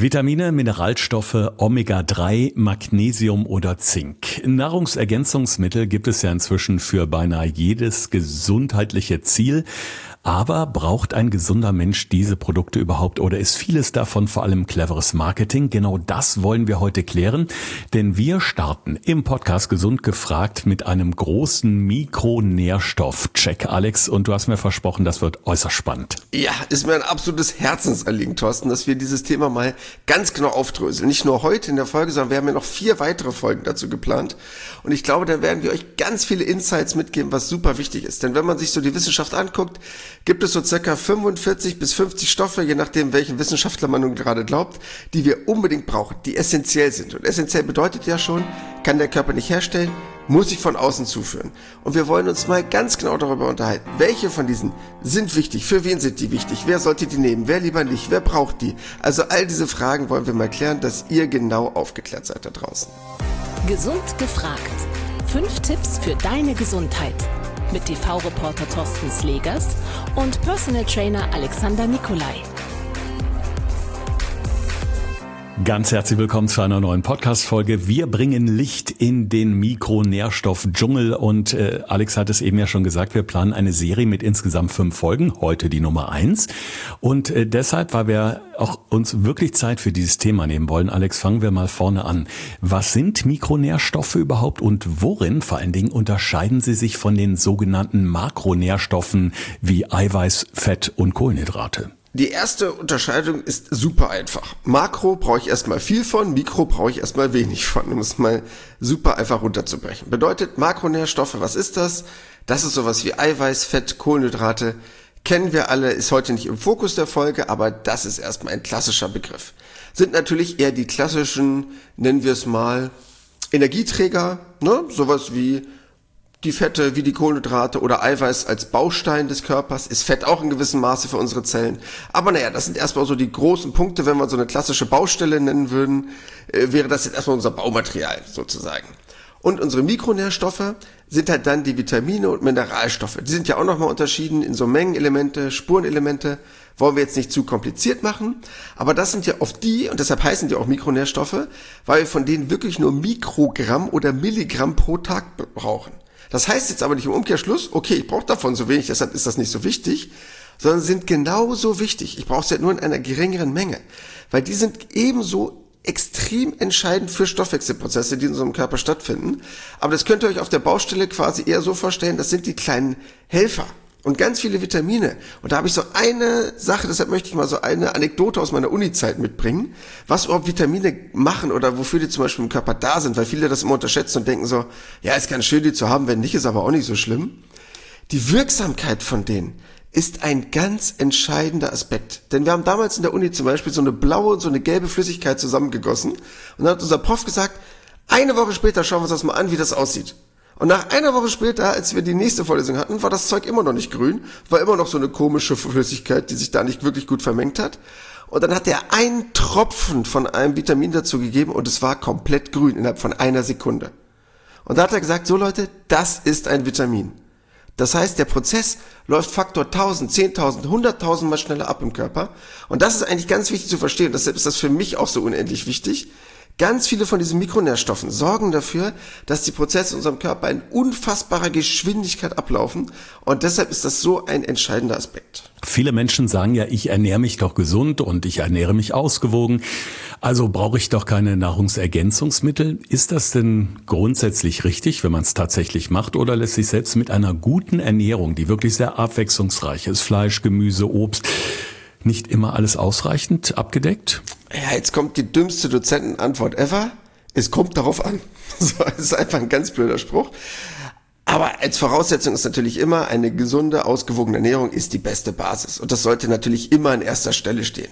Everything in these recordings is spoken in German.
Vitamine, Mineralstoffe, Omega-3, Magnesium oder Zink. Nahrungsergänzungsmittel gibt es ja inzwischen für beinahe jedes gesundheitliche Ziel. Aber braucht ein gesunder Mensch diese Produkte überhaupt oder ist vieles davon vor allem cleveres Marketing? Genau das wollen wir heute klären, denn wir starten im Podcast Gesund gefragt mit einem großen Mikronährstoff-Check, Alex. Und du hast mir versprochen, das wird äußerst spannend. Ja, ist mir ein absolutes Herzensanliegen, Thorsten, dass wir dieses Thema mal ganz genau aufdröseln. Nicht nur heute in der Folge, sondern wir haben ja noch 4 weitere Folgen dazu geplant. Und ich glaube, da werden wir euch ganz viele Insights mitgeben, was super wichtig ist. Denn wenn man sich so die Wissenschaft anguckt, gibt es so circa 45 bis 50 Stoffe, je nachdem, welchen Wissenschaftler man nun gerade glaubt, die wir unbedingt brauchen, die essentiell sind. Und essentiell bedeutet ja schon, kann der Körper nicht herstellen, muss ich von außen zuführen. Und wir wollen uns mal ganz genau darüber unterhalten, welche von diesen sind wichtig, für wen sind die wichtig, wer sollte die nehmen, wer lieber nicht, wer braucht die. Also all diese Fragen wollen wir mal klären, dass ihr genau aufgeklärt seid da draußen. Gesund gefragt. 5 Tipps für deine Gesundheit. Mit TV-Reporter Thorsten Slegers und Personal Trainer Alexander Nikolai. Ganz herzlich willkommen zu einer neuen Podcast-Folge. Wir bringen Licht in den Mikronährstoff-Dschungel und Alex hat es eben ja schon gesagt, wir planen eine Serie mit insgesamt 5 Folgen, heute die Nummer 1. Und deshalb, weil wir auch uns wirklich Zeit für dieses Thema nehmen wollen, Alex, fangen wir mal vorne an. Was sind Mikronährstoffe überhaupt und worin vor allen Dingen unterscheiden sie sich von den sogenannten Makronährstoffen wie Eiweiß, Fett und Kohlenhydrate? Die erste Unterscheidung ist super einfach. Makro brauche ich erstmal viel von, Mikro brauche ich erstmal wenig von, um es mal super einfach runterzubrechen. Bedeutet Makronährstoffe, was ist das? Das ist sowas wie Eiweiß, Fett, Kohlenhydrate. Kennen wir alle, ist heute nicht im Fokus der Folge, aber das ist erstmal ein klassischer Begriff. Sind natürlich eher die klassischen, nennen wir es mal, Energieträger, ne? Sowas wie die Fette, wie die Kohlenhydrate oder Eiweiß als Baustein des Körpers, ist Fett auch in gewissem Maße für unsere Zellen. Aber naja, das sind erstmal so die großen Punkte, wenn wir so eine klassische Baustelle nennen würden, wäre das jetzt erstmal unser Baumaterial sozusagen. Und unsere Mikronährstoffe sind halt dann die Vitamine und Mineralstoffe. Die sind ja auch nochmal unterschieden in so Mengenelemente, Spurenelemente, wollen wir jetzt nicht zu kompliziert machen, aber das sind ja oft die, und deshalb heißen die auch Mikronährstoffe, weil wir von denen wirklich nur Mikrogramm oder Milligramm pro Tag brauchen. Das heißt jetzt aber nicht im Umkehrschluss, okay, ich brauche davon so wenig, deshalb ist das nicht so wichtig, sondern sind genauso wichtig. Ich brauche es ja nur in einer geringeren Menge, weil die sind ebenso extrem entscheidend für Stoffwechselprozesse, die in unserem Körper stattfinden. Aber das könnt ihr euch auf der Baustelle quasi eher so vorstellen, das sind die kleinen Helfer. Und ganz viele Vitamine. Und da habe ich so eine Sache, deshalb möchte ich mal so eine Anekdote aus meiner Uni-Zeit mitbringen, was überhaupt Vitamine machen oder wofür die zum Beispiel im Körper da sind, weil viele das immer unterschätzen und denken so, ja, ist ganz schön, die zu haben, wenn nicht, ist aber auch nicht so schlimm. Die Wirksamkeit von denen ist ein ganz entscheidender Aspekt. Denn wir haben damals in der Uni zum Beispiel so eine blaue und so eine gelbe Flüssigkeit zusammengegossen und dann hat unser Prof gesagt, eine Woche später schauen wir uns das mal an, wie das aussieht. Und nach einer Woche später, als wir die nächste Vorlesung hatten, war das Zeug immer noch nicht grün, war immer noch so eine komische Flüssigkeit, die sich da nicht wirklich gut vermengt hat. Und dann hat er einen Tropfen von einem Vitamin dazu gegeben und es war komplett grün innerhalb von einer Sekunde. Und da hat er gesagt, so Leute, das ist ein Vitamin. Das heißt, der Prozess läuft Faktor 1000, 10.000, 100.000 Mal schneller ab im Körper. Und das ist eigentlich ganz wichtig zu verstehen. Und deshalb ist das für mich auch so unendlich wichtig. Ganz viele von diesen Mikronährstoffen sorgen dafür, dass die Prozesse in unserem Körper in unfassbarer Geschwindigkeit ablaufen und deshalb ist das so ein entscheidender Aspekt. Viele Menschen sagen ja, ich ernähre mich doch gesund und ich ernähre mich ausgewogen, also brauche ich doch keine Nahrungsergänzungsmittel. Ist das denn grundsätzlich richtig, wenn man es tatsächlich macht oder lässt sich selbst mit einer guten Ernährung, die wirklich sehr abwechslungsreich ist, Fleisch, Gemüse, Obst, nicht immer alles ausreichend abgedeckt? Ja, jetzt kommt die dümmste Dozentenantwort ever. Es kommt darauf an. So, das ist einfach ein ganz blöder Spruch. Aber als Voraussetzung ist natürlich immer, eine gesunde, ausgewogene Ernährung ist die beste Basis. Und das sollte natürlich immer an erster Stelle stehen.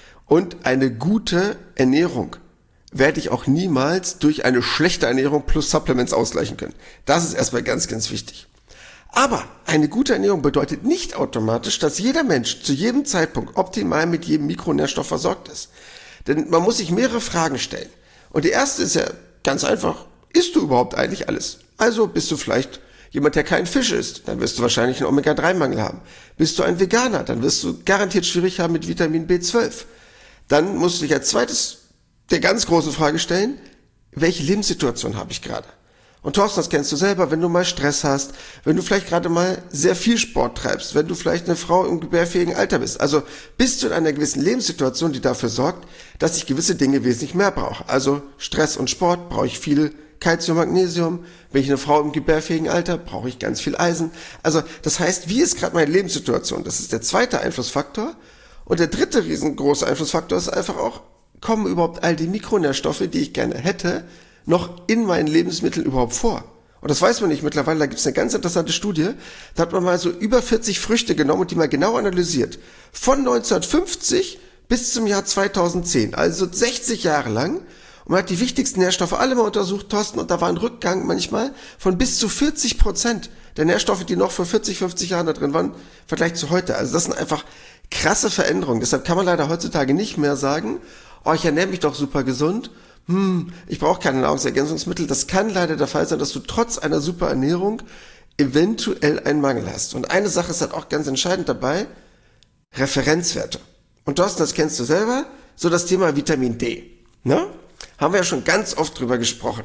Und eine gute Ernährung werde ich auch niemals durch eine schlechte Ernährung plus Supplements ausgleichen können. Das ist erstmal ganz, ganz wichtig. Aber eine gute Ernährung bedeutet nicht automatisch, dass jeder Mensch zu jedem Zeitpunkt optimal mit jedem Mikronährstoff versorgt ist. Denn man muss sich mehrere Fragen stellen. Und die erste ist ja ganz einfach, isst du überhaupt eigentlich alles? Also bist du vielleicht jemand, der keinen Fisch isst, dann wirst du wahrscheinlich einen Omega-3-Mangel haben. Bist du ein Veganer, dann wirst du garantiert schwierig haben mit Vitamin B12. dann musst du dich als zweites der ganz große Frage stellen, welche Lebenssituation habe ich gerade? Und Thorsten, das kennst du selber, wenn du mal Stress hast, wenn du vielleicht gerade mal sehr viel Sport treibst, wenn du vielleicht eine Frau im gebärfähigen Alter bist. Also bist du in einer gewissen Lebenssituation, die dafür sorgt, dass ich gewisse Dinge wesentlich mehr brauche. Also Stress und Sport brauche ich viel Calcium, Magnesium. Bin ich eine Frau im gebärfähigen Alter, brauche ich ganz viel Eisen. Also das heißt, wie ist gerade meine Lebenssituation? Das ist der zweite Einflussfaktor. Und der dritte riesengroße Einflussfaktor ist einfach auch, kommen überhaupt all die Mikronährstoffe, die ich gerne hätte, noch in meinen Lebensmitteln überhaupt vor? Und das weiß man nicht mittlerweile, da gibt es eine ganz interessante Studie, da hat man mal so über 40 Früchte genommen und die mal genau analysiert. Von 1950 bis zum Jahr 2010, also 60 Jahre lang. Und man hat die wichtigsten Nährstoffe alle mal untersucht, Thorsten, und da war ein Rückgang manchmal von bis zu 40% der Nährstoffe, die noch vor 40, 50 Jahren da drin waren, im Vergleich zu heute. Also das sind einfach krasse Veränderungen. Deshalb kann man leider heutzutage nicht mehr sagen, oh, ich ernähre mich doch super gesund, ich brauche keine Nahrungsergänzungsmittel. Das kann leider der Fall sein, dass du trotz einer super Ernährung eventuell einen Mangel hast. Und eine Sache ist halt auch ganz entscheidend dabei, Referenzwerte. Und Thorsten, das kennst du selber, so das Thema Vitamin D. Ne? Haben wir ja schon ganz oft drüber gesprochen.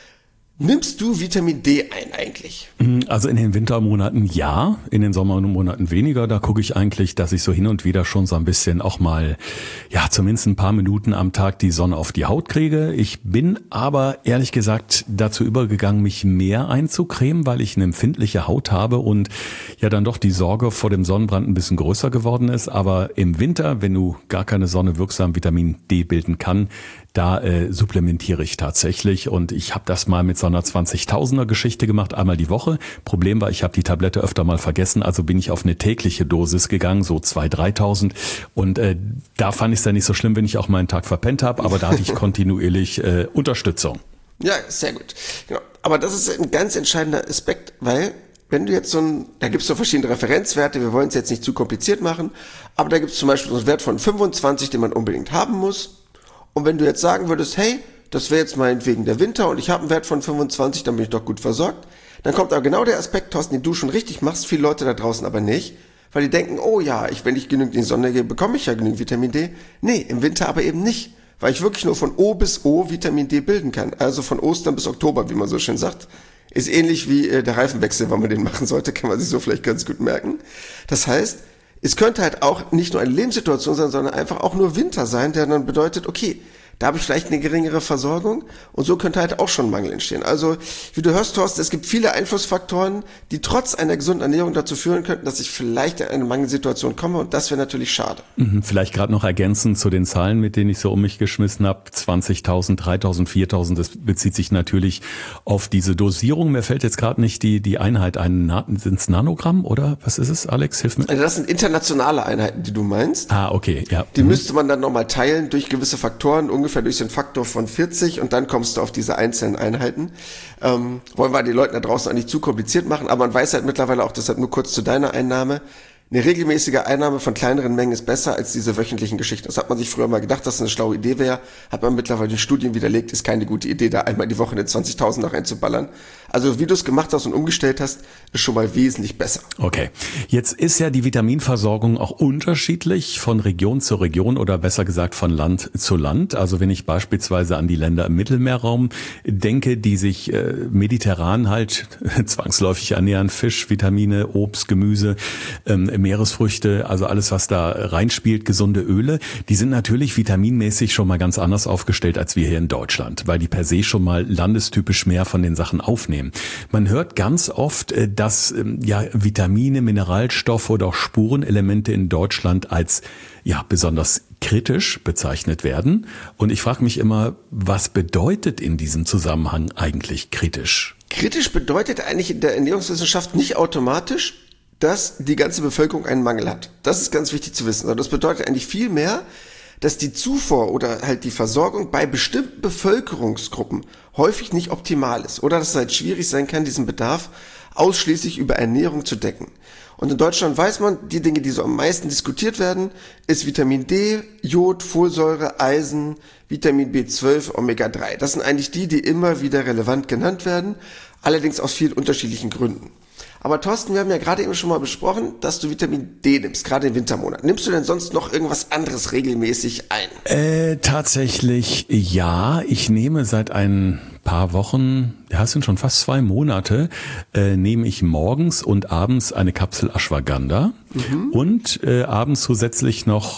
Nimmst du Vitamin D ein eigentlich? Also in den Wintermonaten ja, in den Sommermonaten weniger. Da gucke ich eigentlich, dass ich so hin und wieder schon so ein bisschen auch mal, ja, zumindest ein paar Minuten am Tag die Sonne auf die Haut kriege. Ich bin aber ehrlich gesagt dazu übergegangen, mich mehr einzucremen, weil ich eine empfindliche Haut habe und ja dann doch die Sorge vor dem Sonnenbrand ein bisschen größer geworden ist. Aber im Winter, wenn du gar keine Sonne wirksam Vitamin D bilden kann, da supplementiere ich tatsächlich und ich habe das mal mit so einer 20.000er Geschichte gemacht, einmal die Woche. Problem war, ich habe die Tablette öfter mal vergessen, also bin ich auf eine tägliche Dosis gegangen, so 2.000, 3.000 und da fand ich es dann nicht so schlimm, wenn ich auch mal einen Tag verpennt habe, aber da hatte ich kontinuierlich Unterstützung. Ja, sehr gut. Genau. Aber das ist ein ganz entscheidender Aspekt, weil wenn du jetzt da gibt es so verschiedene Referenzwerte, wir wollen es jetzt nicht zu kompliziert machen, aber da gibt es zum Beispiel so einen Wert von 25, den man unbedingt haben muss. Und wenn du jetzt sagen würdest, hey, das wäre jetzt meinetwegen der Winter und ich habe einen Wert von 25, dann bin ich doch gut versorgt, dann kommt aber genau der Aspekt, Thorsten, den du schon richtig machst, viele Leute da draußen aber nicht, weil die denken, oh ja, wenn ich genügend in die Sonne gehe, bekomme ich ja genügend Vitamin D. Nee, im Winter aber eben nicht, weil ich wirklich nur von O bis O Vitamin D bilden kann, also von Ostern bis Oktober, wie man so schön sagt. Ist ähnlich wie der Reifenwechsel, wenn man den machen sollte, kann man sich so vielleicht ganz gut merken. Das heißt, es könnte halt auch nicht nur eine Lebenssituation sein, sondern einfach auch nur Winter sein, der dann bedeutet, okay, da habe ich vielleicht eine geringere Versorgung und so könnte halt auch schon ein Mangel entstehen. Also, wie du hörst, Thorsten, es gibt viele Einflussfaktoren, die trotz einer gesunden Ernährung dazu führen könnten, dass ich vielleicht in eine Mangelsituation komme und das wäre natürlich schade. Vielleicht gerade noch ergänzend zu den Zahlen, mit denen ich so um mich geschmissen habe, 20.000, 3.000, 4.000, das bezieht sich natürlich auf diese Dosierung. Mir fällt jetzt gerade nicht die Einheit ein, sind es Nanogramm oder was ist es, Alex? Hilf mir. Also das sind internationale Einheiten, die du meinst. Ah, okay, ja. Die müsste man dann nochmal teilen durch gewisse Faktoren, ungefähr durch den Faktor von 40 und dann kommst du auf diese einzelnen Einheiten. Wollen wir den Leuten da draußen auch nicht zu kompliziert machen, aber man weiß halt mittlerweile auch, deshalb nur kurz zu deiner Einnahme, eine regelmäßige Einnahme von kleineren Mengen ist besser als diese wöchentlichen Geschichten. Das hat man sich früher mal gedacht, dass das eine schlaue Idee wäre. Hat man mittlerweile in Studien widerlegt, ist keine gute Idee, da einmal die Woche eine 20.000 reinzuballern. Also wie du es gemacht hast und umgestellt hast, ist schon mal wesentlich besser. Okay. Jetzt ist ja die Vitaminversorgung auch unterschiedlich von Region zu Region oder besser gesagt von Land zu Land. Also wenn ich beispielsweise an die Länder im Mittelmeerraum denke, die sich mediterran halt zwangsläufig ernähren, Fisch, Vitamine, Obst, Gemüse, Meeresfrüchte, also alles, was da reinspielt, gesunde Öle, die sind natürlich vitaminmäßig schon mal ganz anders aufgestellt als wir hier in Deutschland, weil die per se schon mal landestypisch mehr von den Sachen aufnehmen. Man hört ganz oft, dass Vitamine, Mineralstoffe oder auch Spurenelemente in Deutschland als besonders kritisch bezeichnet werden. Und ich frage mich immer, was bedeutet in diesem Zusammenhang eigentlich kritisch? Kritisch bedeutet eigentlich in der Ernährungswissenschaft nicht automatisch, dass die ganze Bevölkerung einen Mangel hat. Das ist ganz wichtig zu wissen. Also das bedeutet eigentlich viel mehr, dass die Zufuhr oder halt die Versorgung bei bestimmten Bevölkerungsgruppen häufig nicht optimal ist oder dass es halt schwierig sein kann, diesen Bedarf ausschließlich über Ernährung zu decken. Und in Deutschland weiß man, die Dinge, die so am meisten diskutiert werden, ist Vitamin D, Jod, Folsäure, Eisen, Vitamin B12, Omega-3. Das sind eigentlich die immer wieder relevant genannt werden, allerdings aus vielen unterschiedlichen Gründen. Aber Thorsten, wir haben ja gerade eben schon mal besprochen, dass du Vitamin D nimmst, gerade im Wintermonat. Nimmst du denn sonst noch irgendwas anderes regelmäßig ein? Tatsächlich ja. Ich nehme seit ein paar Wochen, ja, es sind schon fast 2 Monate, nehme ich morgens und abends eine Kapsel Ashwagandha und abends zusätzlich noch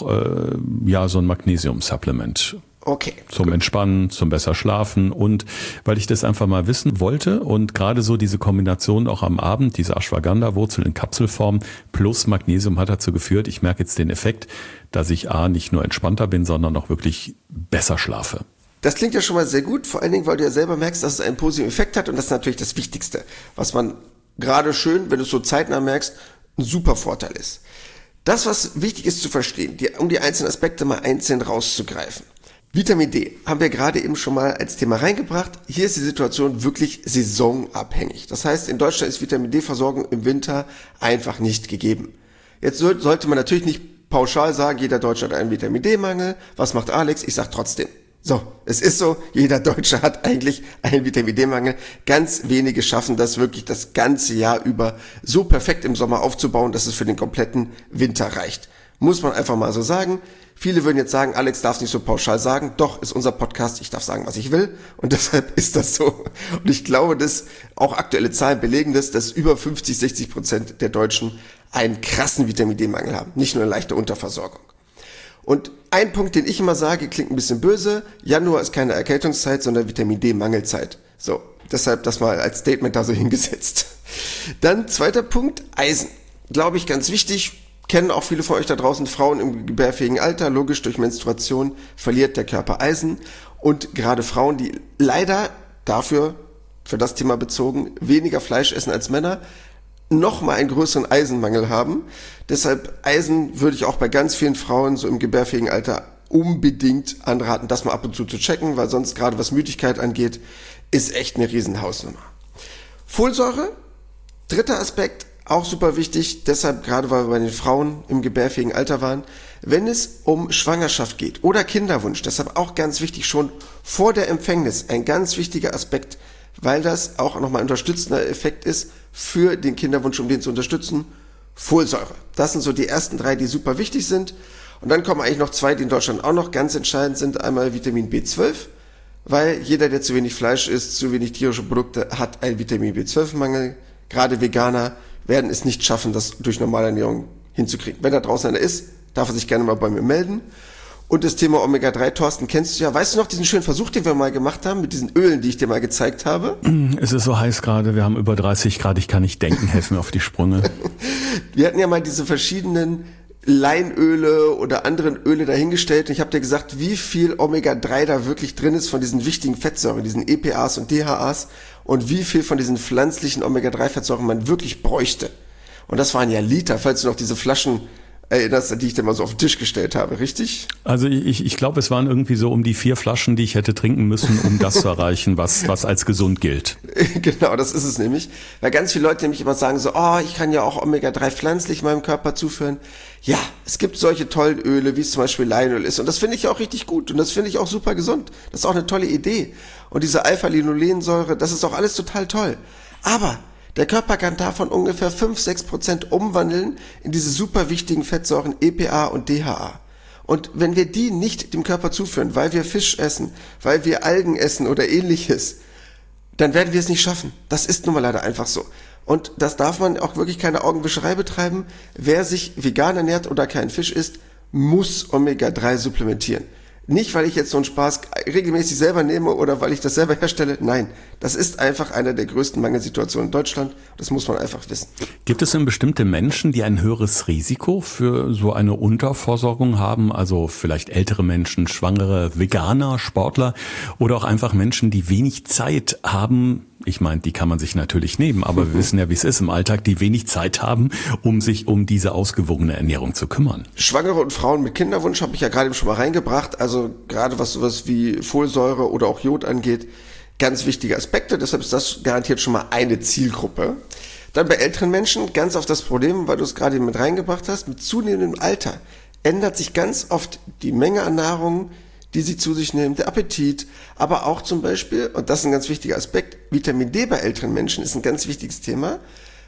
so ein Magnesium-Supplement. Okay. Zum Entspannen, zum besser schlafen und weil ich das einfach mal wissen wollte und gerade so diese Kombination auch am Abend, diese Ashwagandha-Wurzel in Kapselform plus Magnesium hat dazu geführt, ich merke jetzt den Effekt, dass ich nicht nur entspannter bin, sondern auch wirklich besser schlafe. Das klingt ja schon mal sehr gut, vor allen Dingen, weil du ja selber merkst, dass es einen positiven Effekt hat und das ist natürlich das Wichtigste, was man gerade schön, wenn du es so zeitnah merkst, ein super Vorteil ist. Das, was wichtig ist zu verstehen, um die einzelnen Aspekte mal einzeln rauszugreifen. Vitamin D haben wir gerade eben schon mal als Thema reingebracht. Hier ist die Situation wirklich saisonabhängig. Das heißt, in Deutschland ist Vitamin D-Versorgung im Winter einfach nicht gegeben. Jetzt sollte man natürlich nicht pauschal sagen, jeder Deutsche hat einen Vitamin D-Mangel. Was macht Alex? Ich sag trotzdem. So, es ist so, jeder Deutsche hat eigentlich einen Vitamin D-Mangel. Ganz wenige schaffen das wirklich das ganze Jahr über so perfekt im Sommer aufzubauen, dass es für den kompletten Winter reicht. Muss man einfach mal so sagen. Viele würden jetzt sagen, Alex darf es nicht so pauschal sagen. Doch, ist unser Podcast, ich darf sagen, was ich will. Und deshalb ist das so. Und ich glaube, dass auch aktuelle Zahlen belegen das, dass über 50-60% der Deutschen einen krassen Vitamin D-Mangel haben. Nicht nur eine leichte Unterversorgung. Und ein Punkt, den ich immer sage, klingt ein bisschen böse. Januar ist keine Erkältungszeit, sondern Vitamin D-Mangelzeit. So, deshalb das mal als Statement da so hingesetzt. Dann zweiter Punkt, Eisen. Glaube ich, ganz wichtig. Kennen auch viele von euch da draußen, Frauen im gebärfähigen Alter, logisch durch Menstruation verliert der Körper Eisen und gerade Frauen, die leider dafür, für das Thema bezogen, weniger Fleisch essen als Männer, nochmal einen größeren Eisenmangel haben. Deshalb Eisen würde ich auch bei ganz vielen Frauen so im gebärfähigen Alter unbedingt anraten, das mal ab und zu checken, weil sonst gerade was Müdigkeit angeht, ist echt eine Riesenhausnummer. Folsäure, dritter Aspekt, auch super wichtig, deshalb gerade weil wir bei den Frauen im gebärfähigen Alter waren, wenn es um Schwangerschaft geht oder Kinderwunsch, deshalb auch ganz wichtig, schon vor der Empfängnis, ein ganz wichtiger Aspekt, weil das auch nochmal ein unterstützender Effekt ist für den Kinderwunsch, um den zu unterstützen, Folsäure. Das sind so die ersten 3, die super wichtig sind und dann kommen eigentlich noch 2, die in Deutschland auch noch ganz entscheidend sind, einmal Vitamin B12, weil jeder, der zu wenig Fleisch isst, zu wenig tierische Produkte, hat einen Vitamin B12-Mangel, gerade Veganer werden es nicht schaffen, das durch normale Ernährung hinzukriegen. Wenn da draußen einer ist, darf er sich gerne mal bei mir melden. Und das Thema Omega-3, Thorsten, kennst du ja. Weißt du noch diesen schönen Versuch, den wir mal gemacht haben, mit diesen Ölen, die ich dir mal gezeigt habe? Es ist so heiß gerade, wir haben über 30 Grad, ich kann nicht denken, helfen mir auf die Sprünge. Wir hatten ja mal diese verschiedenen Leinöle oder anderen Öle dahingestellt und ich habe dir gesagt, wie viel Omega-3 da wirklich drin ist von diesen wichtigen Fettsäuren, diesen EPAs und DHAs und wie viel von diesen pflanzlichen Omega-3-Fettsäuren man wirklich bräuchte. Und das waren ja Liter, falls du noch diese Flaschen erinnerst, die ich dir mal so auf den Tisch gestellt habe, richtig? Also ich glaube, es waren irgendwie so um die 4 Flaschen, die ich hätte trinken müssen, um das zu erreichen, was als gesund gilt. Genau, das ist es nämlich. Weil ganz viele Leute nämlich immer sagen so, ich kann ja auch Omega-3 pflanzlich meinem Körper zuführen. Ja, es gibt solche tollen Öle, wie es zum Beispiel Leinöl ist. Und das finde ich auch richtig gut. Und das finde ich auch super gesund. Das ist auch eine tolle Idee. Und diese Alpha-Linolensäure, das ist auch alles total toll. Aber der Körper kann davon ungefähr 5-6% umwandeln in diese super wichtigen Fettsäuren EPA und DHA. Und wenn wir die nicht dem Körper zuführen, weil wir Fisch essen, weil wir Algen essen oder ähnliches, dann werden wir es nicht schaffen. Das ist nun mal leider einfach so. Und das darf man auch wirklich keine Augenwischerei betreiben. Wer sich vegan ernährt oder keinen Fisch isst, muss Omega-3 supplementieren. Nicht, weil ich jetzt so einen Spaß regelmäßig selber nehme oder weil ich das selber herstelle. Nein, das ist einfach eine der größten Mangelsituationen in Deutschland. Das muss man einfach wissen. Gibt es denn bestimmte Menschen, die ein höheres Risiko für so eine Unterversorgung haben? Also vielleicht ältere Menschen, Schwangere, Veganer, Sportler oder auch einfach Menschen, die wenig Zeit haben? Ich meine, die kann man sich natürlich nehmen, aber wir wissen ja, wie es ist im Alltag, die wenig Zeit haben, um sich um diese ausgewogene Ernährung zu kümmern. Schwangere und Frauen mit Kinderwunsch habe ich ja gerade schon mal reingebracht. Also gerade was sowas wie Folsäure oder auch Jod angeht, ganz wichtige Aspekte. Deshalb ist das garantiert schon mal eine Zielgruppe. Dann bei älteren Menschen ganz oft das Problem, weil du es gerade mit reingebracht hast, mit zunehmendem Alter ändert sich ganz oft die Menge an Nahrung, die sie zu sich nehmen, der Appetit, aber auch zum Beispiel, und das ist ein ganz wichtiger Aspekt, Vitamin D bei älteren Menschen ist ein ganz wichtiges Thema,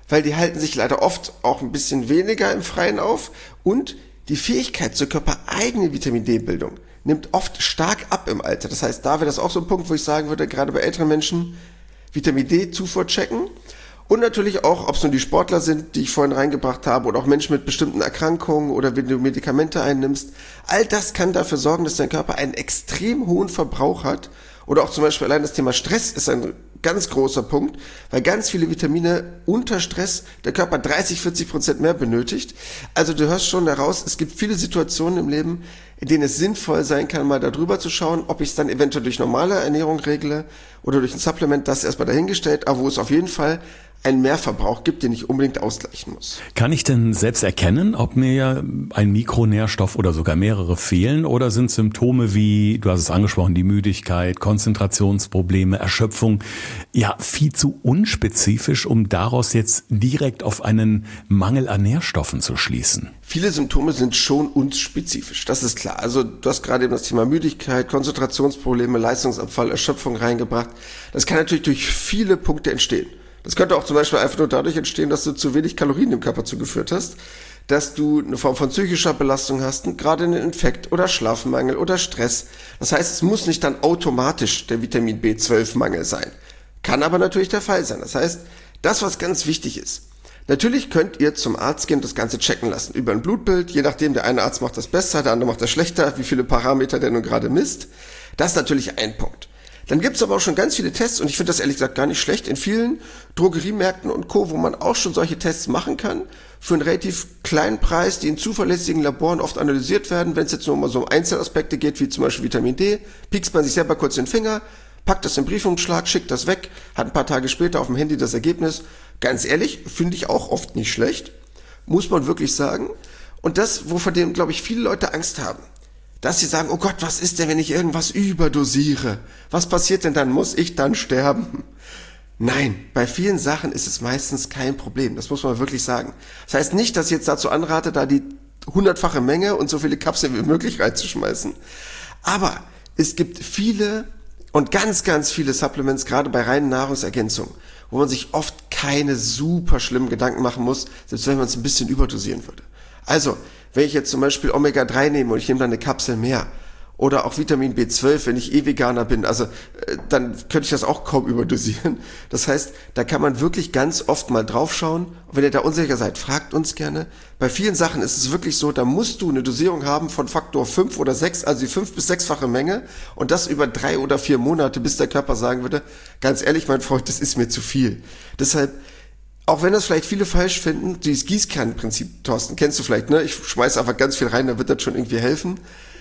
weil die halten sich leider oft auch ein bisschen weniger im Freien auf und die Fähigkeit zur körpereigenen Vitamin-D-Bildung nimmt oft stark ab im Alter. Das heißt, da wäre das auch so ein Punkt, wo ich sagen würde, gerade bei älteren Menschen Vitamin-D-Zufuhr checken. Und natürlich auch, ob es nur die Sportler sind, die ich vorhin reingebracht habe, oder auch Menschen mit bestimmten Erkrankungen oder wenn du Medikamente einnimmst. All das kann dafür sorgen, dass dein Körper einen extrem hohen Verbrauch hat. Oder auch zum Beispiel allein das Thema Stress ist ein ganz großer Punkt, weil ganz viele Vitamine unter Stress der Körper 30-40% mehr benötigt. Also du hörst schon daraus, es gibt viele Situationen im Leben, in denen es sinnvoll sein kann, mal darüber zu schauen, ob ich es dann eventuell durch normale Ernährung regle oder durch ein Supplement, das erstmal dahingestellt, aber wo es auf jeden Fall einen Mehrverbrauch gibt, den ich unbedingt ausgleichen muss. Kann ich denn selbst erkennen, ob mir ein Mikronährstoff oder sogar mehrere fehlen, oder sind Symptome wie, du hast es angesprochen, die Müdigkeit, Konzentrationsprobleme, Erschöpfung, ja viel zu unspezifisch, um daraus jetzt direkt auf einen Mangel an Nährstoffen zu schließen? Viele Symptome sind schon unspezifisch, das ist klar. Also du hast gerade eben das Thema Müdigkeit, Konzentrationsprobleme, Leistungsabfall, Erschöpfung reingebracht. Das kann natürlich durch viele Punkte entstehen. Das könnte auch zum Beispiel einfach nur dadurch entstehen, dass du zu wenig Kalorien im Körper zugeführt hast, dass du eine Form von psychischer Belastung hast, gerade einen Infekt oder Schlafmangel oder Stress. Das heißt, es muss nicht dann automatisch der Vitamin B12-Mangel sein. Kann aber natürlich der Fall sein. Das heißt, das, was ganz wichtig ist, natürlich könnt ihr zum Arzt gehen und das Ganze checken lassen. Über ein Blutbild, je nachdem, der eine Arzt macht das besser, der andere macht das schlechter, wie viele Parameter der nun gerade misst. Das ist natürlich ein Punkt. Dann gibt's aber auch schon ganz viele Tests und ich finde das ehrlich gesagt gar nicht schlecht in vielen Drogeriemärkten und Co., wo man auch schon solche Tests machen kann für einen relativ kleinen Preis, die in zuverlässigen Laboren oft analysiert werden. Wenn es jetzt nur um so Einzelaspekte geht, wie zum Beispiel Vitamin D, piekst man sich selber kurz den Finger, packt das in den Briefumschlag, schickt das weg, hat ein paar Tage später auf dem Handy das Ergebnis. Ganz ehrlich, finde ich auch oft nicht schlecht, muss man wirklich sagen. Und das, wovor dem, glaube ich, viele Leute Angst haben, dass sie sagen, oh Gott, was ist denn, wenn ich irgendwas überdosiere? Was passiert denn dann? Muss ich dann sterben? Nein, bei vielen Sachen ist es meistens kein Problem. Das muss man wirklich sagen. Das heißt nicht, dass ich jetzt dazu anrate, da die 100-fache Menge und so viele Kapseln wie möglich reinzuschmeißen. Aber es gibt viele und ganz, ganz viele Supplements, gerade bei reinen Nahrungsergänzungen, wo man sich oft keine super schlimmen Gedanken machen muss, selbst wenn man es ein bisschen überdosieren würde. Also, wenn ich jetzt zum Beispiel Omega-3 nehme und ich nehme dann eine Kapsel mehr oder auch Vitamin B12, wenn ich Veganer bin, also dann könnte ich das auch kaum überdosieren. Das heißt, da kann man wirklich ganz oft mal draufschauen. Und wenn ihr da unsicher seid, fragt uns gerne. Bei vielen Sachen ist es wirklich so, da musst du eine Dosierung haben von Faktor 5 oder 6, also die 5- bis 6-fache Menge und das über 3 oder 4 Monate, bis der Körper sagen würde, ganz ehrlich, mein Freund, das ist mir zu viel. Deshalb, auch wenn das vielleicht viele falsch finden, dieses Gießkannenprinzip, Thorsten, kennst du vielleicht, ne? Ich schmeiß einfach ganz viel rein, dann wird das schon irgendwie helfen.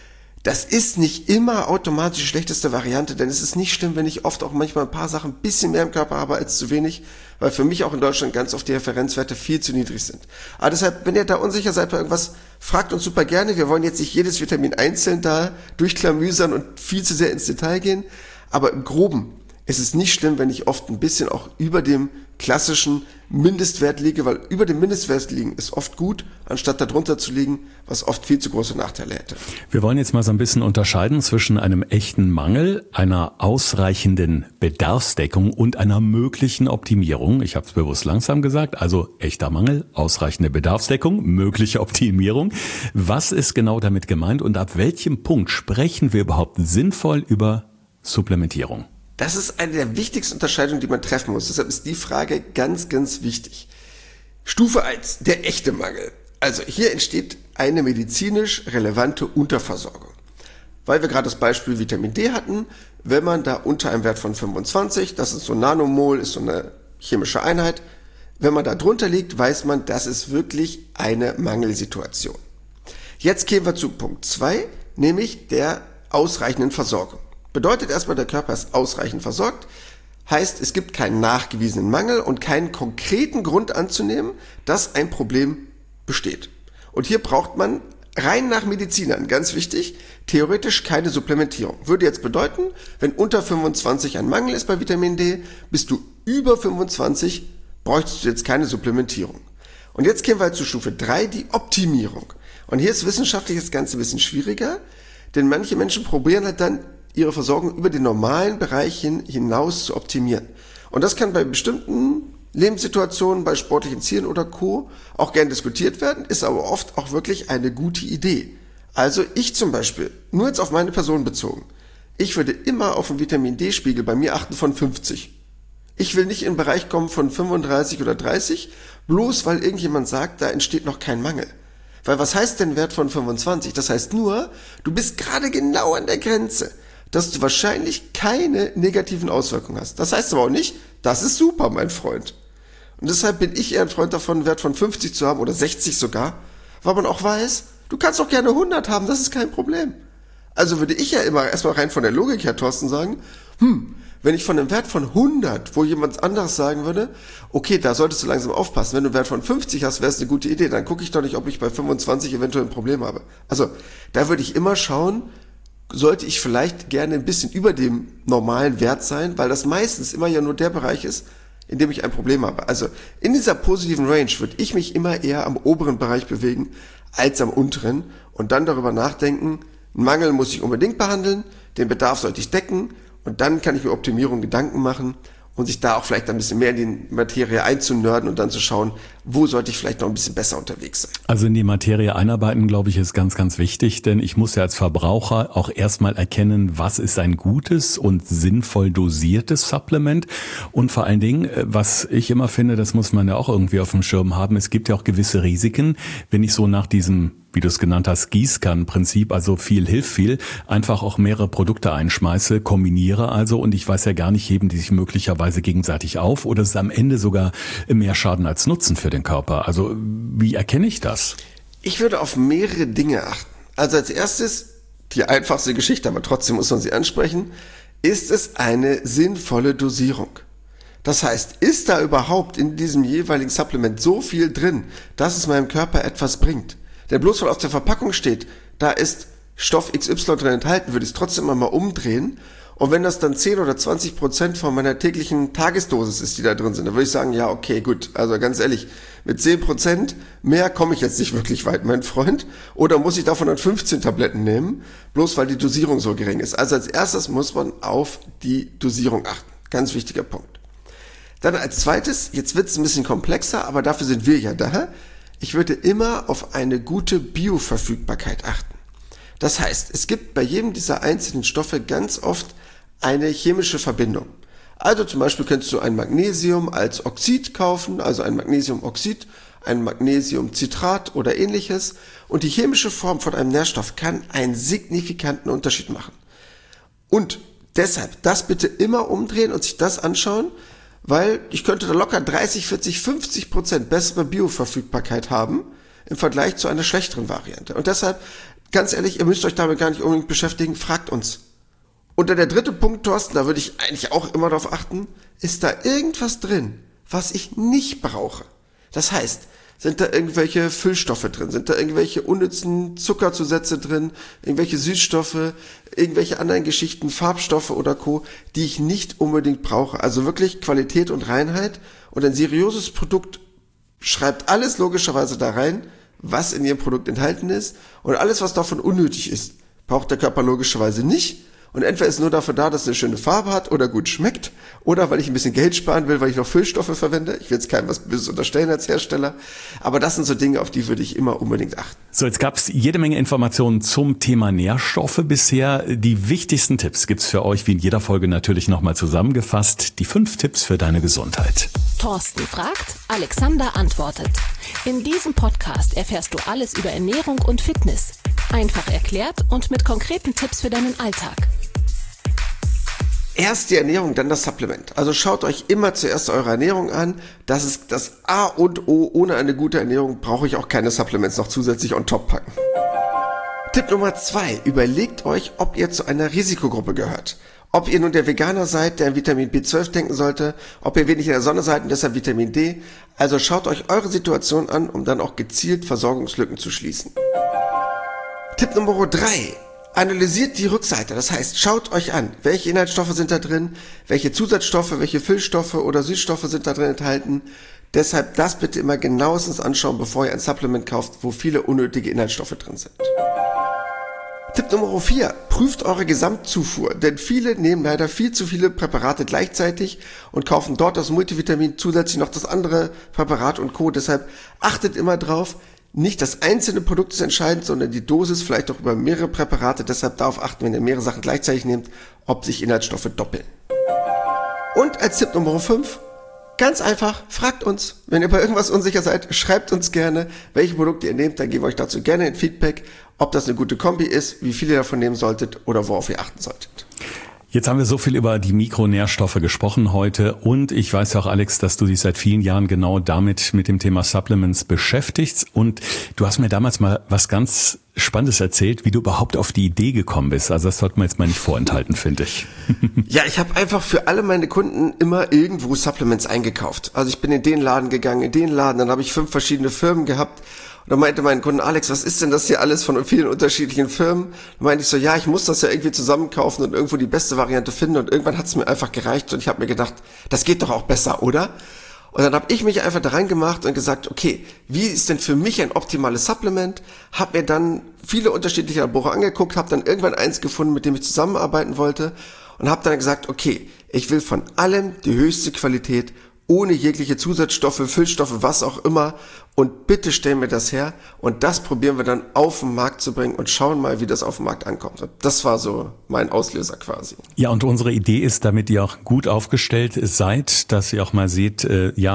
Das ist nicht immer automatisch die schlechteste Variante, denn es ist nicht schlimm, wenn ich oft auch manchmal ein paar Sachen ein bisschen mehr im Körper habe als zu wenig, weil für mich auch in Deutschland ganz oft die Referenzwerte viel zu niedrig sind. Aber deshalb, wenn ihr da unsicher seid bei irgendwas, fragt uns super gerne. Wir wollen jetzt nicht jedes Vitamin einzeln da durchklamüsern und viel zu sehr ins Detail gehen, aber im Groben ist es nicht schlimm, wenn ich oft ein bisschen auch über dem klassischen Mindestwert liege, weil über dem Mindestwert liegen ist oft gut, anstatt darunter zu liegen, was oft viel zu große Nachteile hätte. Wir wollen jetzt mal so ein bisschen unterscheiden zwischen einem echten Mangel, einer ausreichenden Bedarfsdeckung und einer möglichen Optimierung. Ich habe es bewusst langsam gesagt, also echter Mangel, ausreichende Bedarfsdeckung, mögliche Optimierung. Was ist genau damit gemeint und ab welchem Punkt sprechen wir überhaupt sinnvoll über Supplementierung? Das ist eine der wichtigsten Unterscheidungen, die man treffen muss. Deshalb ist die Frage ganz, ganz wichtig. Stufe 1, der echte Mangel. Also hier entsteht eine medizinisch relevante Unterversorgung. Weil wir gerade das Beispiel Vitamin D hatten, wenn man da unter einem Wert von 25, das ist so Nanomol, ist so eine chemische Einheit, wenn man da drunter liegt, weiß man, das ist wirklich eine Mangelsituation. Jetzt gehen wir zu Punkt 2, nämlich der ausreichenden Versorgung. Bedeutet erstmal, der Körper ist ausreichend versorgt, heißt, es gibt keinen nachgewiesenen Mangel und keinen konkreten Grund anzunehmen, dass ein Problem besteht. Und hier braucht man rein nach Medizinern, ganz wichtig, theoretisch keine Supplementierung. Würde jetzt bedeuten, wenn unter 25 ein Mangel ist bei Vitamin D, bist du über 25, bräuchtest du jetzt keine Supplementierung. Und jetzt gehen wir zu Stufe 3, die Optimierung. Und hier ist wissenschaftlich das Ganze ein bisschen schwieriger, denn manche Menschen probieren halt dann ihre Versorgung über den normalen Bereich hinaus zu optimieren. Und das kann bei bestimmten Lebenssituationen bei sportlichen Zielen oder Co. auch gern diskutiert werden, ist aber oft auch wirklich eine gute Idee. Also ich zum Beispiel, nur jetzt auf meine Person bezogen, ich würde immer auf den Vitamin-D-Spiegel bei mir achten von 50. Ich will nicht in den Bereich kommen von 35 oder 30, bloß weil irgendjemand sagt, da entsteht noch kein Mangel. Weil was heißt denn Wert von 25? Das heißt nur, du bist gerade genau an der Grenze, dass du wahrscheinlich keine negativen Auswirkungen hast. Das heißt aber auch nicht, das ist super, mein Freund. Und deshalb bin ich eher ein Freund davon, einen Wert von 50 zu haben oder 60 sogar, weil man auch weiß, du kannst auch gerne 100 haben, das ist kein Problem. Also würde ich ja immer erstmal rein von der Logik her, Thorsten, sagen, wenn ich von einem Wert von 100, wo jemand anderes sagen würde, okay, da solltest du langsam aufpassen, wenn du einen Wert von 50 hast, wäre es eine gute Idee, dann gucke ich doch nicht, ob ich bei 25 eventuell ein Problem habe. Also da würde ich immer schauen, sollte ich vielleicht gerne ein bisschen über dem normalen Wert sein, weil das meistens immer ja nur der Bereich ist, in dem ich ein Problem habe. Also in dieser positiven Range würde ich mich immer eher am oberen Bereich bewegen als am unteren und dann darüber nachdenken, einen Mangel muss ich unbedingt behandeln, den Bedarf sollte ich decken und dann kann ich mir Optimierung Gedanken machen und sich da auch vielleicht ein bisschen mehr in die Materie einzunörden und dann zu schauen, wo sollte ich vielleicht noch ein bisschen besser unterwegs sein. Also in die Materie einarbeiten, glaube ich, ist ganz, ganz wichtig, denn ich muss ja als Verbraucher auch erstmal erkennen, was ist ein gutes und sinnvoll dosiertes Supplement und vor allen Dingen, was ich immer finde, das muss man ja auch irgendwie auf dem Schirm haben, es gibt ja auch gewisse Risiken, wenn ich so nach diesem, wie du es genannt hast, Gießkannenprinzip, also viel hilft viel, einfach auch mehrere Produkte einschmeiße, kombiniere also und ich weiß ja gar nicht, heben die sich möglicherweise gegenseitig auf oder ist am Ende sogar mehr Schaden als Nutzen für den Körper. Also wie erkenne ich das? Ich würde auf mehrere Dinge achten. Also als erstes, die einfachste Geschichte, aber trotzdem muss man sie ansprechen, ist es eine sinnvolle Dosierung. Das heißt, ist da überhaupt in diesem jeweiligen Supplement so viel drin, dass es meinem Körper etwas bringt? Denn bloß weil auf der Verpackung steht, da ist Stoff XY drin enthalten, würde ich es trotzdem mal umdrehen. Und wenn das dann 10 oder 20% von meiner täglichen Tagesdosis ist, die da drin sind, dann würde ich sagen, ja, okay, gut. Also ganz ehrlich, mit 10% mehr komme ich jetzt nicht wirklich weit, mein Freund. Oder muss ich davon dann 15 Tabletten nehmen, bloß weil die Dosierung so gering ist. Also als erstes muss man auf die Dosierung achten. Ganz wichtiger Punkt. Dann als zweites, jetzt wird es ein bisschen komplexer, aber dafür sind wir ja da. Ich würde immer auf eine gute Bioverfügbarkeit achten. Das heißt, es gibt bei jedem dieser einzelnen Stoffe ganz oft eine chemische Verbindung. Also zum Beispiel könntest du ein Magnesium als Oxid kaufen, also ein Magnesiumoxid, ein Magnesiumcitrat oder ähnliches. Und die chemische Form von einem Nährstoff kann einen signifikanten Unterschied machen. Und deshalb das bitte immer umdrehen und sich das anschauen, weil ich könnte da locker 30, 40, 50% bessere Bioverfügbarkeit haben im Vergleich zu einer schlechteren Variante. Und deshalb, ganz ehrlich, ihr müsst euch damit gar nicht unbedingt beschäftigen, fragt uns. Und dann der dritte Punkt, Thorsten, da würde ich eigentlich auch immer darauf achten, ist da irgendwas drin, was ich nicht brauche? Das heißt, sind da irgendwelche Füllstoffe drin? Sind da irgendwelche unnützen Zuckerzusätze drin? Irgendwelche Süßstoffe? Irgendwelche anderen Geschichten, Farbstoffe oder Co., die ich nicht unbedingt brauche? Also wirklich Qualität und Reinheit. Und ein seriöses Produkt schreibt alles logischerweise da rein, was in ihrem Produkt enthalten ist. Und alles, was davon unnötig ist, braucht der Körper logischerweise nicht. Und entweder ist es nur dafür da, dass es eine schöne Farbe hat oder gut schmeckt, oder weil ich ein bisschen Geld sparen will, weil ich noch Füllstoffe verwende. Ich will jetzt keinem was Böses unterstellen als Hersteller. Aber das sind so Dinge, auf die würde ich immer unbedingt achten. So, jetzt gab es jede Menge Informationen zum Thema Nährstoffe bisher. Die wichtigsten Tipps gibt's für euch, wie in jeder Folge natürlich nochmal zusammengefasst. Die 5 Tipps für deine Gesundheit. Thorsten fragt, Alexander antwortet. In diesem Podcast erfährst du alles über Ernährung und Fitness. Einfach erklärt und mit konkreten Tipps für deinen Alltag. Erst die Ernährung, dann das Supplement. Also schaut euch immer zuerst eure Ernährung an. Das ist das A und O. Ohne eine gute Ernährung brauche ich auch keine Supplements noch zusätzlich on top packen. Tipp Nummer 2. Überlegt euch, ob ihr zu einer Risikogruppe gehört. Ob ihr nun der Veganer seid, der an Vitamin B12 denken sollte, ob ihr wenig in der Sonne seid und deshalb Vitamin D. Also schaut euch eure Situation an, um dann auch gezielt Versorgungslücken zu schließen. Tipp Nummer 3. Analysiert die Rückseite, das heißt, schaut euch an, welche Inhaltsstoffe sind da drin, welche Zusatzstoffe, welche Füllstoffe oder Süßstoffe sind da drin enthalten. Deshalb das bitte immer genauestens anschauen, bevor ihr ein Supplement kauft, wo viele unnötige Inhaltsstoffe drin sind. Tipp Nummer 4. Prüft eure Gesamtzufuhr, denn viele nehmen leider viel zu viele Präparate gleichzeitig und kaufen dort das Multivitamin, zusätzlich noch das andere Präparat und Co. Deshalb achtet immer drauf, nicht das einzelne Produkt ist entscheidend, sondern die Dosis, vielleicht auch über mehrere Präparate. Deshalb darauf achten, wenn ihr mehrere Sachen gleichzeitig nehmt, ob sich Inhaltsstoffe doppeln. Und als Tipp Nummer 5, ganz einfach, fragt uns. Wenn ihr bei irgendwas unsicher seid, schreibt uns gerne, welche Produkte ihr nehmt. Dann geben wir euch dazu gerne ein Feedback, ob das eine gute Kombi ist, wie viel ihr davon nehmen solltet oder worauf ihr achten solltet. Jetzt haben wir so viel über die Mikronährstoffe gesprochen heute und ich weiß ja auch, Alex, dass du dich seit vielen Jahren genau mit dem Thema Supplements beschäftigst und du hast mir damals mal was ganz Spannendes erzählt, wie du überhaupt auf die Idee gekommen bist. Also das sollte man jetzt mal nicht vorenthalten, finde ich. Ja, ich habe einfach für alle meine Kunden immer irgendwo Supplements eingekauft. Also ich bin in den Laden gegangen, in den Laden, dann habe ich 5 verschiedene Firmen gehabt. Und dann meinte mein Kunde, Alex, was ist denn das hier alles von vielen unterschiedlichen Firmen? Dann meinte ich so, ja, ich muss das ja irgendwie zusammenkaufen und irgendwo die beste Variante finden. Und irgendwann hat es mir einfach gereicht und ich habe mir gedacht, das geht doch auch besser, oder? Und dann habe ich mich einfach da reingemacht und gesagt, okay, wie ist denn für mich ein optimales Supplement? Habe mir dann viele unterschiedliche Labore angeguckt, habe dann irgendwann eins gefunden, mit dem ich zusammenarbeiten wollte und habe dann gesagt, okay, ich will von allem die höchste Qualität, ohne jegliche Zusatzstoffe, Füllstoffe, was auch immer. Und bitte stell mir das her. Und das probieren wir dann auf den Markt zu bringen und schauen mal, wie das auf den Markt ankommt. Und das war so mein Auslöser quasi. Ja, und unsere Idee ist, damit ihr auch gut aufgestellt seid, dass ihr auch mal seht,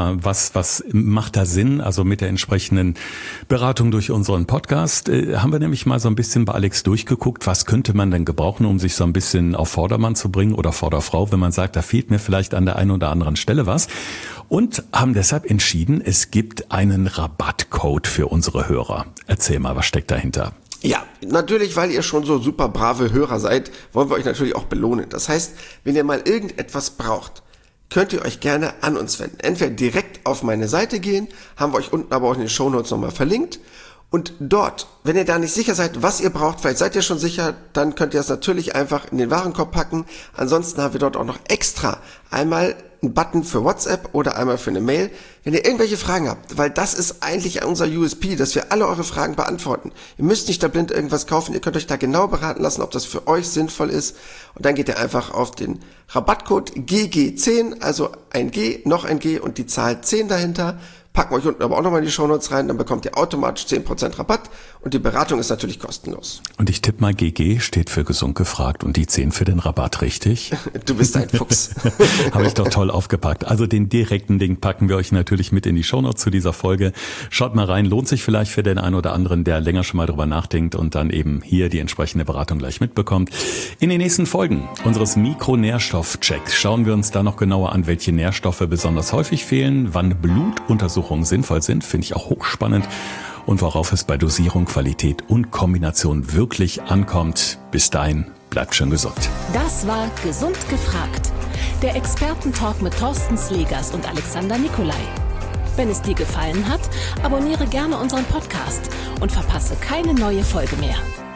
was macht da Sinn? Also mit der entsprechenden Beratung durch unseren Podcast haben wir nämlich mal so ein bisschen bei Alex durchgeguckt, was könnte man denn gebrauchen, um sich so ein bisschen auf Vordermann zu bringen oder Vorderfrau, wenn man sagt, da fehlt mir vielleicht an der einen oder anderen Stelle was. Und haben deshalb entschieden, es gibt einen Rabattcode für unsere Hörer. Erzähl mal, was steckt dahinter? Ja, natürlich, weil ihr schon so super brave Hörer seid, wollen wir euch natürlich auch belohnen. Das heißt, wenn ihr mal irgendetwas braucht, könnt ihr euch gerne an uns wenden. Entweder direkt auf meine Seite gehen, haben wir euch unten aber auch in den Shownotes nochmal verlinkt. Und dort, wenn ihr da nicht sicher seid, was ihr braucht, vielleicht seid ihr schon sicher, dann könnt ihr das natürlich einfach in den Warenkorb packen. Ansonsten haben wir dort auch noch extra einmal einen Button für WhatsApp oder einmal für eine Mail, wenn ihr irgendwelche Fragen habt, weil das ist eigentlich unser USP, dass wir alle eure Fragen beantworten. Ihr müsst nicht da blind irgendwas kaufen, ihr könnt euch da genau beraten lassen, ob das für euch sinnvoll ist und dann geht ihr einfach auf den Rabattcode GG10, also ein G, noch ein G und die Zahl 10 dahinter. Packen wir euch unten aber auch nochmal in die Shownotes rein, dann bekommt ihr automatisch 10% Rabatt und die Beratung ist natürlich kostenlos. Und ich tippe mal, GG steht für gesund gefragt und die 10 für den Rabatt, richtig? Du bist ein Fuchs. Habe ich doch toll aufgepackt. Also den direkten Link packen wir euch natürlich mit in die Shownotes zu dieser Folge. Schaut mal rein, lohnt sich vielleicht für den einen oder anderen, der länger schon mal drüber nachdenkt und dann eben hier die entsprechende Beratung gleich mitbekommt. In den nächsten Folgen unseres Mikronährstoffchecks schauen wir uns da noch genauer an, welche Nährstoffe besonders häufig fehlen, wann Blutuntersuchungen sinnvoll sind, finde ich auch hochspannend und worauf es bei Dosierung, Qualität und Kombination wirklich ankommt. Bis dahin, bleibt schön gesund. Das war Gesund gefragt, der Expertentalk mit Thorsten Slegers und Alexander Nikolai. Wenn es dir gefallen hat, abonniere gerne unseren Podcast und verpasse keine neue Folge mehr.